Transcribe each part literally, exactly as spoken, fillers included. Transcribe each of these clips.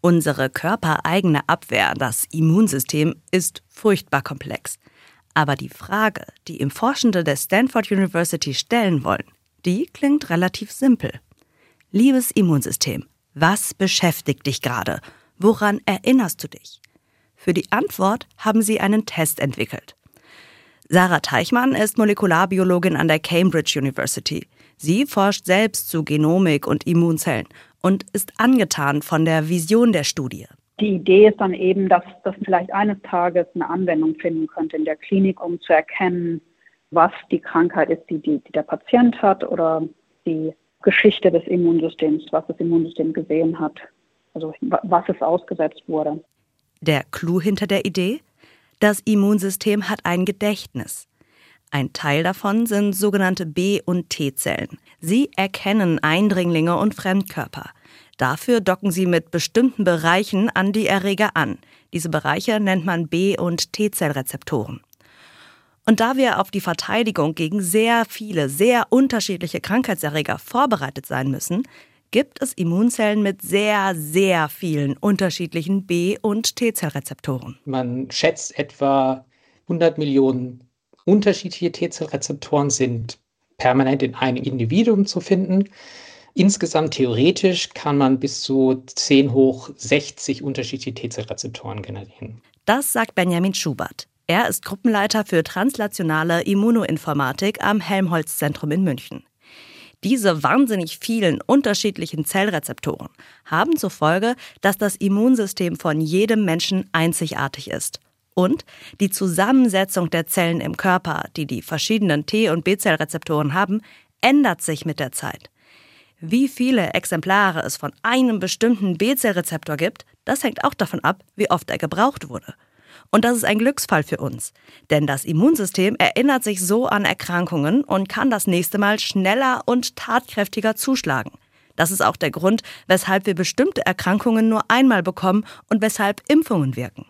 Unsere körpereigene Abwehr, das Immunsystem, ist furchtbar komplex. Aber die Frage, die ihm Forschende der Stanford University stellen wollen, die klingt relativ simpel. Liebes Immunsystem, was beschäftigt dich gerade? Woran erinnerst du dich? Für die Antwort haben sie einen Test entwickelt. Sarah Teichmann ist Molekularbiologin an der Cambridge University. Sie forscht selbst zu Genomik und Immunzellen und ist angetan von der Vision der Studie. Die Idee ist dann eben, dass das vielleicht eines Tages eine Anwendung finden könnte in der Klinik, um zu erkennen, was die Krankheit ist, die, die, die der Patient hat oder die Geschichte des Immunsystems, was das Immunsystem gesehen hat, also was es ausgesetzt wurde. Der Clou hinter der Idee? Das Immunsystem hat ein Gedächtnis. Ein Teil davon sind sogenannte B- und T-Zellen. Sie erkennen Eindringlinge und Fremdkörper. Dafür docken sie mit bestimmten Bereichen an die Erreger an. Diese Bereiche nennt man B- und T-Zellrezeptoren. Und da wir auf die Verteidigung gegen sehr viele, sehr unterschiedliche Krankheitserreger vorbereitet sein müssen, gibt es Immunzellen mit sehr, sehr vielen unterschiedlichen B- und T-Zellrezeptoren. Man schätzt, etwa hundert Millionen unterschiedliche T-Zellrezeptoren sind permanent in einem Individuum zu finden. Insgesamt theoretisch kann man bis zu zehn hoch sechzig unterschiedliche T-Zellrezeptoren generieren. Das sagt Benjamin Schubert. Er ist Gruppenleiter für translationale Immunoinformatik am Helmholtz-Zentrum in München. Diese wahnsinnig vielen unterschiedlichen Zellrezeptoren haben zur Folge, dass das Immunsystem von jedem Menschen einzigartig ist. Und die Zusammensetzung der Zellen im Körper, die die verschiedenen T- und B-Zellrezeptoren haben, ändert sich mit der Zeit. Wie viele Exemplare es von einem bestimmten B-Zellrezeptor gibt, das hängt auch davon ab, wie oft er gebraucht wurde. Und das ist ein Glücksfall für uns, denn das Immunsystem erinnert sich so an Erkrankungen und kann das nächste Mal schneller und tatkräftiger zuschlagen. Das ist auch der Grund, weshalb wir bestimmte Erkrankungen nur einmal bekommen und weshalb Impfungen wirken.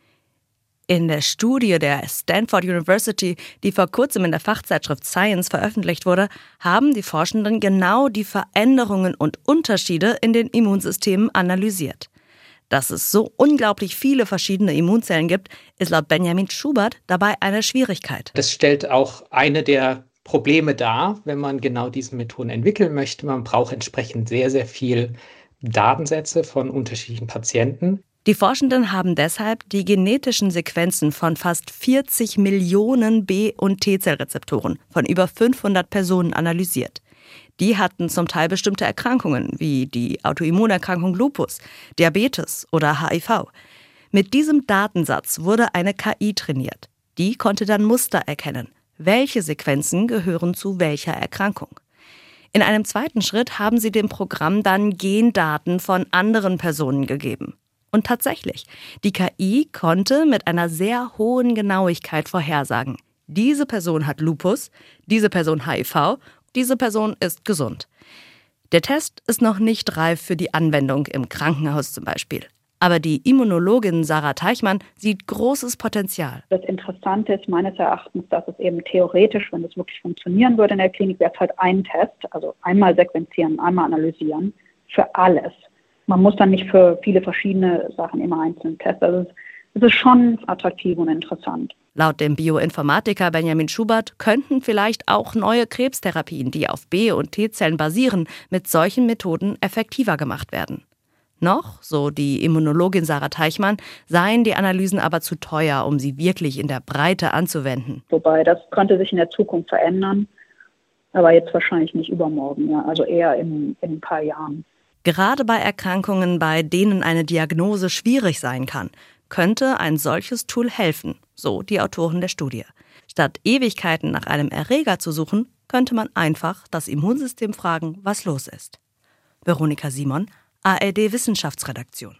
In der Studie der Stanford University, die vor kurzem in der Fachzeitschrift Science veröffentlicht wurde, haben die Forschenden genau die Veränderungen und Unterschiede in den Immunsystemen analysiert. Dass es so unglaublich viele verschiedene Immunzellen gibt, ist laut Benjamin Schubert dabei eine Schwierigkeit. Das stellt auch eine der Probleme dar, wenn man genau diese Methoden entwickeln möchte. Man braucht entsprechend sehr, sehr viel Datensätze von unterschiedlichen Patienten. Die Forschenden haben deshalb die genetischen Sequenzen von fast vierzig Millionen B- und T-Zellrezeptoren von über fünfhundert Personen analysiert. Die hatten zum Teil bestimmte Erkrankungen, wie die Autoimmunerkrankung Lupus, Diabetes oder H I V. Mit diesem Datensatz wurde eine K I trainiert. Die konnte dann Muster erkennen. Welche Sequenzen gehören zu welcher Erkrankung? In einem zweiten Schritt haben sie dem Programm dann Gendaten von anderen Personen gegeben. Und tatsächlich, die K I konnte mit einer sehr hohen Genauigkeit vorhersagen: Diese Person hat Lupus, diese Person H I V, diese Person ist gesund. Der Test ist noch nicht reif für die Anwendung im Krankenhaus zum Beispiel. Aber die Immunologin Sarah Teichmann sieht großes Potenzial. Das Interessante ist meines Erachtens, dass es eben theoretisch, wenn es wirklich funktionieren würde in der Klinik, wäre es halt ein Test, also einmal sequenzieren, einmal analysieren, für alles. Man muss dann nicht für viele verschiedene Sachen immer einzeln testen. Also es ist schon attraktiv und interessant. Laut dem Bioinformatiker Benjamin Schubert könnten vielleicht auch neue Krebstherapien, die auf B- und T-Zellen basieren, mit solchen Methoden effektiver gemacht werden. Noch, so die Immunologin Sarah Teichmann, seien die Analysen aber zu teuer, um sie wirklich in der Breite anzuwenden. Wobei, das könnte sich in der Zukunft verändern, aber jetzt wahrscheinlich nicht übermorgen, ja, also eher in, in ein paar Jahren. Gerade bei Erkrankungen, bei denen eine Diagnose schwierig sein kann, könnte ein solches Tool helfen, so die Autoren der Studie. Statt Ewigkeiten nach einem Erreger zu suchen, könnte man einfach das Immunsystem fragen, was los ist. Veronika Simon, A R D Wissenschaftsredaktion.